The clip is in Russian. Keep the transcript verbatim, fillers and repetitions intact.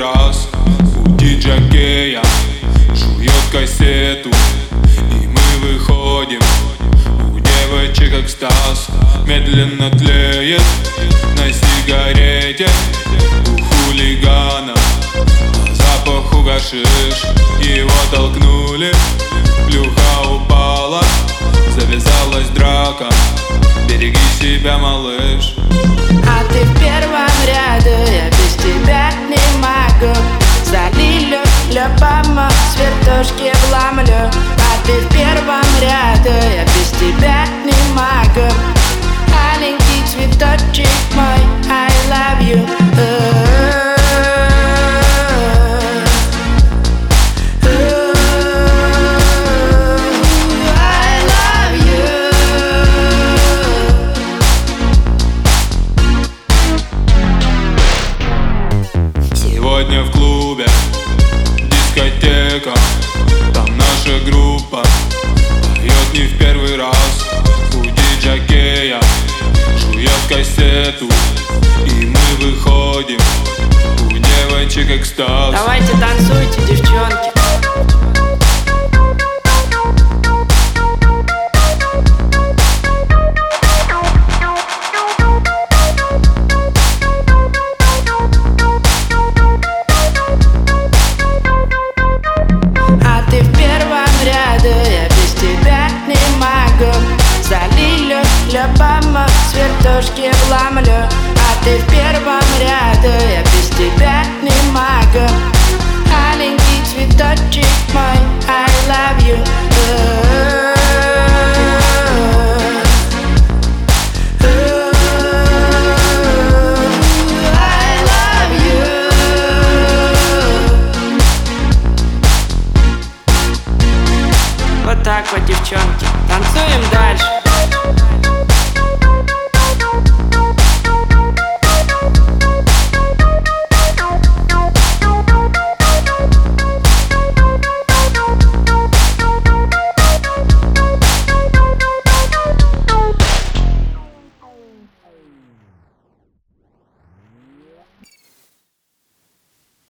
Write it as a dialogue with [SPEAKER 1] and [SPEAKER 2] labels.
[SPEAKER 1] раз у диджокея жует кассету, и мы выходим. У девочек экстаз медленно тлеет на сигарете. У хулигана по запаху гашиш, его толкнули, плюха упала, завязалась драка. Береги себя, малыш.
[SPEAKER 2] А ты в первом ряду, я без тебя не могу. Залилю любому с вертушки вломлю. А ты в первом ряду, я без тебя не могу. Маленький цветочек мой, I love you.
[SPEAKER 1] Сегодня в клубе дискотека, там наша группа поет не в первый раз. У диджокея жует кассету, и мы выходим. У девочек экстаз.
[SPEAKER 2] Давайте танцуйте, девчонки.